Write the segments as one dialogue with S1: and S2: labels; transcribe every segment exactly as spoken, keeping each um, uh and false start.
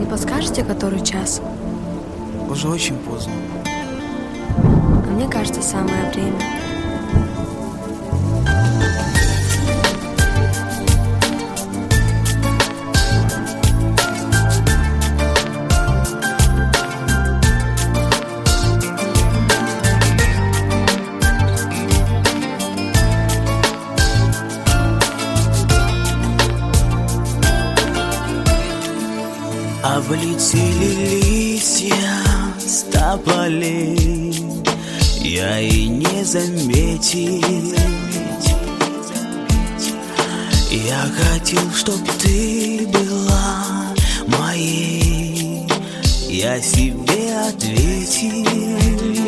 S1: подскажете, который час?
S2: Уже очень поздно.
S1: А мне кажется, самое время.
S2: Облетели листья с тополей, я и не заметил. Я хотел, чтоб ты была моей, я себе ответил.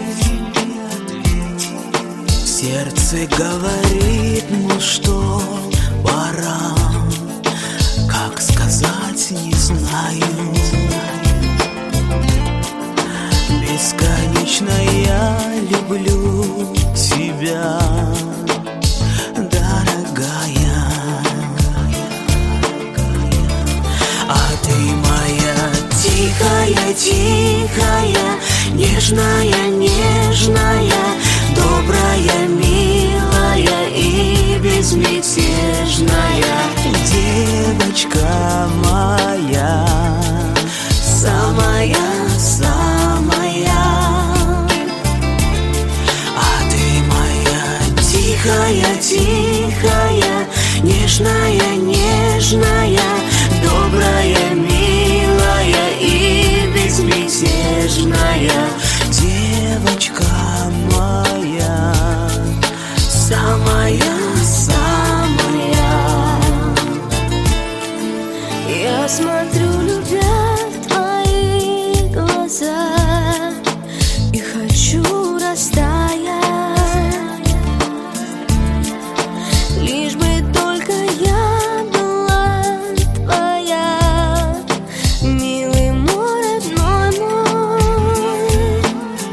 S2: Сердце говорит, ну что, пора. Как сказать, не знаю. Бесконечно я люблю тебя, дорогая. А ты моя тихая, тихая, нежная, нежная, добрая, милая и безмятежная девочка моя, самая, самая. А ты моя тихая, тихая, нежная, нежная, добрая, милая и безмятежная девочка моя, самая, самая.
S3: Я смотрю, любя в твои глаза, и хочу растаять, лишь бы только я была твоя, милый мой, родной мой.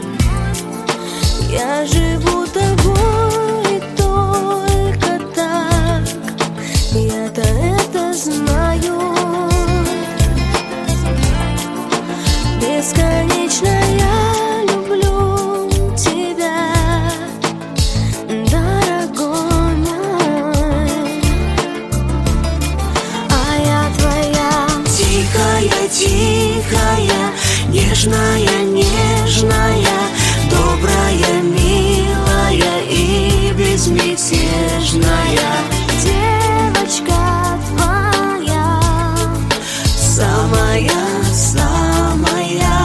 S3: Я живу тобой только так, я-то это знаю. Бесконечно я люблю тебя, дорогой мой. А я твоя
S2: тихая, тихая, нежная, нежная, добрая, милая и безмятежная
S3: девочка твоя,
S2: самая, самая.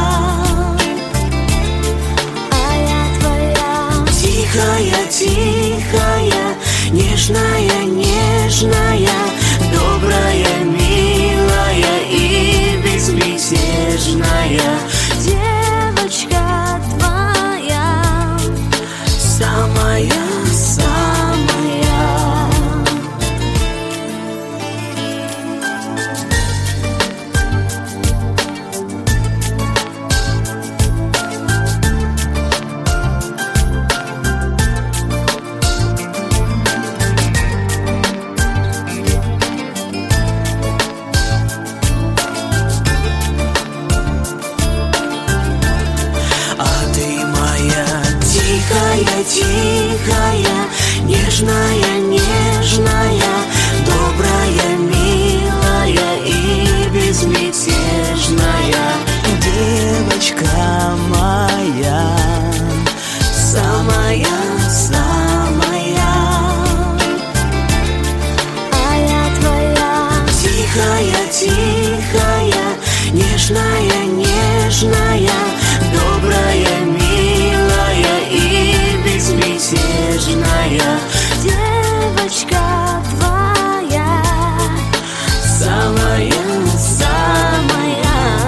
S3: а я твоя
S2: Тихая, тихая, нежная, нежная, добрая, милая и безмятежная
S3: девочка твоя,
S2: самая, самая. Тихая, тихая, нежная, нежная, добрая, милая и безмятежная девочка моя, самая, самая.
S3: а я твоя
S2: Тихая, тихая, нежная, нежная, добрая, милая и безмятежная
S3: девочка твоя,
S2: самая, самая.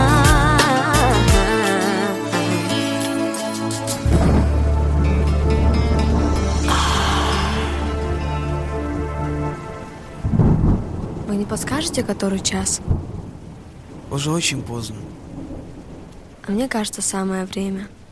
S1: Вы не подскажете, который час?
S2: Уже очень поздно.
S1: А мне кажется, самое время.